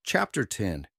Chapter 10,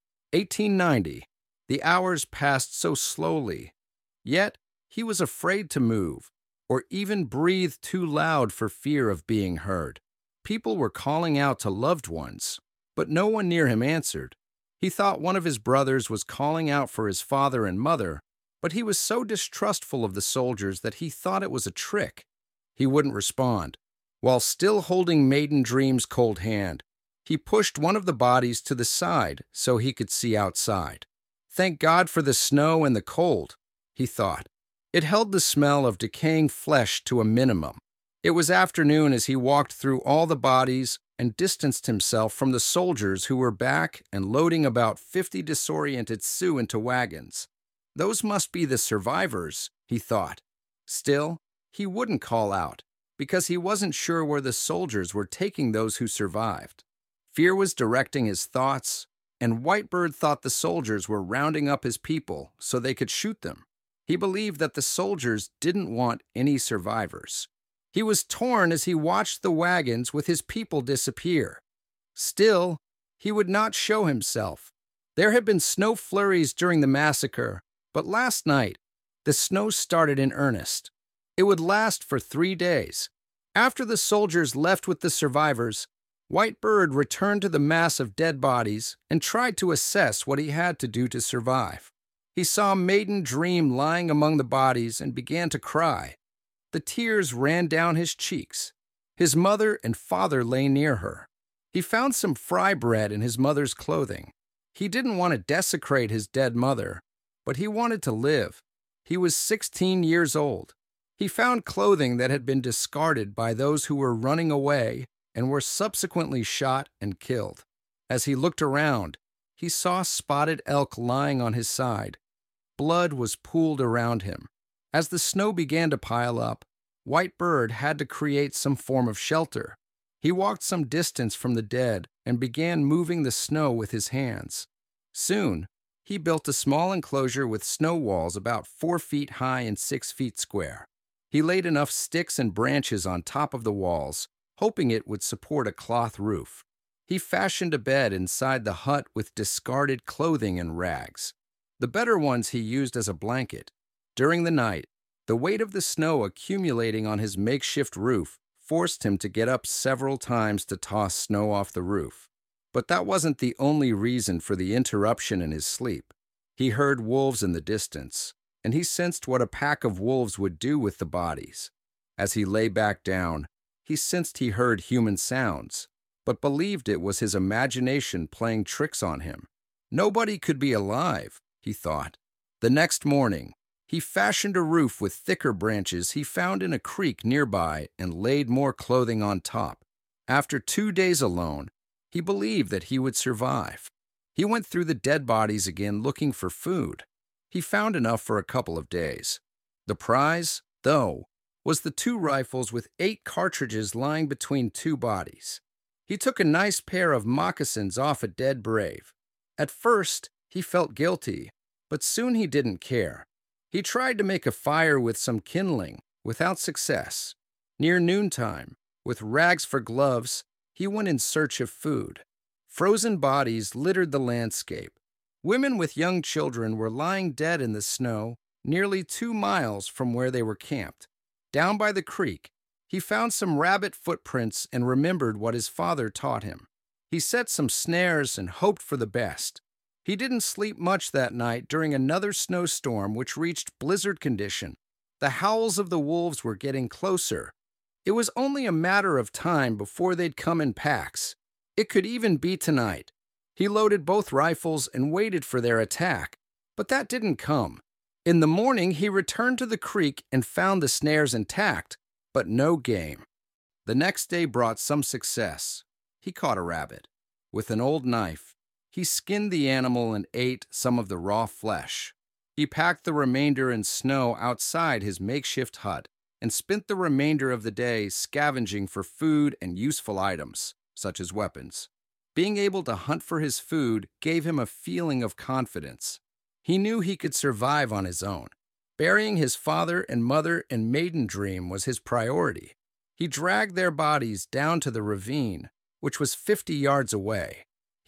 1890. The hours passed so slowly, yet he was afraid to move or even breathe too loud for fear of being heard. People were calling out to loved ones, but no one near him answered. He thought one of his brothers was calling out for his father and mother, but he was so distrustful of the soldiers that he thought it was a trick. He wouldn't respond. While still holding Maiden Dream's cold hand, he pushed one of the bodies to the side so he could see outside. Thank God for the snow and the cold, he thought. It held the smell of decaying flesh to a minimum. It was afternoon as he walked through all the bodies and distanced himself from the soldiers who were back and loading about 50 disoriented Sioux into wagons. Those must be the survivors, he thought. Still, he wouldn't call out, because he wasn't sure where the soldiers were taking those who survived. Fear was directing his thoughts, and Whitebird thought the soldiers were rounding up his people so they could shoot them. He believed that the soldiers didn't want any survivors. He was torn as he watched the wagons with his people disappear. Still, he would not show himself. There had been snow flurries during the massacre, but last night, the snow started in earnest. It would last for 3 days. After the soldiers left with the survivors, Whitebird returned to the mass of dead bodies and tried to assess what he had to do to survive. He saw Maiden Dream lying among the bodies and began to cry. The tears ran down his cheeks. His mother and father lay near her. He found some fry bread in his mother's clothing. He didn't want to desecrate his dead mother, but he wanted to live. He was 16 years old. He found clothing that had been discarded by those who were running away and were subsequently shot and killed. As he looked around, he saw Spotted Elk lying on his side. Blood was pooled around him. As the snow began to pile up, Whitebird had to create some form of shelter. He walked some distance from the dead and began moving the snow with his hands. Soon, he built a small enclosure with snow walls about 4 feet high and 6 feet square. He laid enough sticks and branches on top of the walls, hoping it would support a cloth roof. He fashioned a bed inside the hut with discarded clothing and rags. The better ones he used as a blanket. During the night, the weight of the snow accumulating on his makeshift roof forced him to get up several times to toss snow off the roof. But that wasn't the only reason for the interruption in his sleep. He heard wolves in the distance, and he sensed what a pack of wolves would do with the bodies. As he lay back down, he sensed he heard human sounds, but believed it was his imagination playing tricks on him. Nobody could be alive, he thought. The next morning, he fashioned a roof with thicker branches he found in a creek nearby and laid more clothing on top. After 2 days alone, he believed that he would survive. He went through the dead bodies again looking for food. He found enough for a couple of days. The prize, though, was the 2 rifles with 8 cartridges lying between 2 bodies. He took a nice pair of moccasins off a dead brave. At first, he felt guilty, but soon he didn't care. He tried to make a fire with some kindling, without success. Near noontime, with rags for gloves, he went in search of food. Frozen bodies littered the landscape. Women with young children were lying dead in the snow nearly 2 miles from where they were camped. Down by the creek, he found some rabbit footprints and remembered what his father taught him. He set some snares and hoped for the best. He didn't sleep much that night during another snowstorm which reached blizzard condition. The howls of the wolves were getting closer. It was only a matter of time before they'd come in packs. It could even be tonight. He loaded both rifles and waited for their attack, but that didn't come. In the morning, he returned to the creek and found the snares intact, but no game. The next day brought some success. He caught a rabbit. With an old knife, he skinned the animal and ate some of the raw flesh. He packed the remainder in snow outside his makeshift hut and spent the remainder of the day scavenging for food and useful items, such as weapons. Being able to hunt for his food gave him a feeling of confidence. He knew he could survive on his own. Burying his father and mother and Maiden Dream was his priority. He dragged their bodies down to the ravine, which was 50 yards away.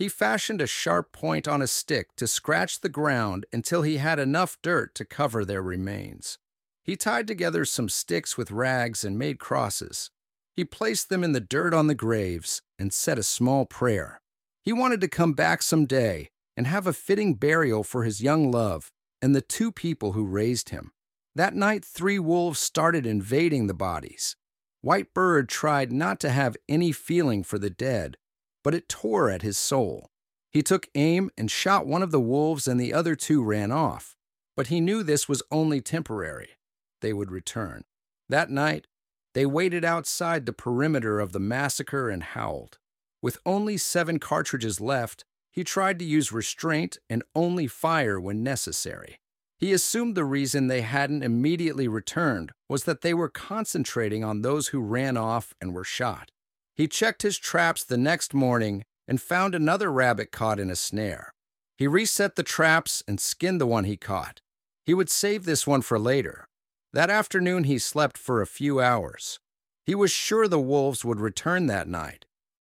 He fashioned a sharp point on a stick to scratch the ground until he had enough dirt to cover their remains. He tied together some sticks with rags and made crosses. He placed them in the dirt on the graves and said a small prayer. He wanted to come back someday and have a fitting burial for his young love and the 2 people who raised him. That night, 3 wolves started invading the bodies. White Bird tried not to have any feeling for the dead, but it tore at his soul. He took aim and shot one of the wolves, and the other 2 ran off. But he knew this was only temporary. They would return. That night, they waited outside the perimeter of the massacre and howled. With only 7 cartridges left, he tried to use restraint and only fire when necessary. He assumed the reason they hadn't immediately returned was that they were concentrating on those who ran off and were shot. He checked his traps the next morning and found another rabbit caught in a snare. He reset the traps and skinned the one he caught. He would save this one for later. That afternoon he slept for a few hours. He was sure the wolves would return that night.